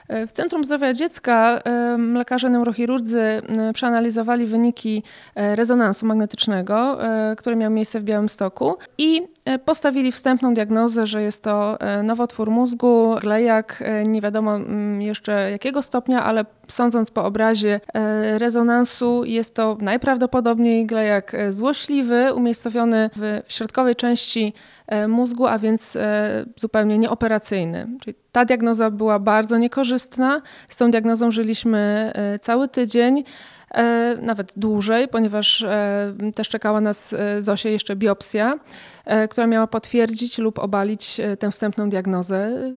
W Centrum Zdrowia Dziecka lekarze neurochirurdzy przeanalizowali wyniki rezonansu magnetycznego, który miał miejsce w Białymstoku i postawili wstępną diagnozę, że jest to nowotwór mózgu, glejak, nie wiadomo jeszcze jakiego stopnia, ale sądząc po obrazie rezonansu jest to najprawdopodobniej glejak złośliwy, umiejscowiony w środkowej części mózgu, a więc zupełnie nieoperacyjny. Czyli ta diagnoza była bardzo niekorzystna. Z tą diagnozą żyliśmy cały tydzień, nawet dłużej, ponieważ też czekała nas Zosię jeszcze biopsja, która miała potwierdzić lub obalić tę wstępną diagnozę.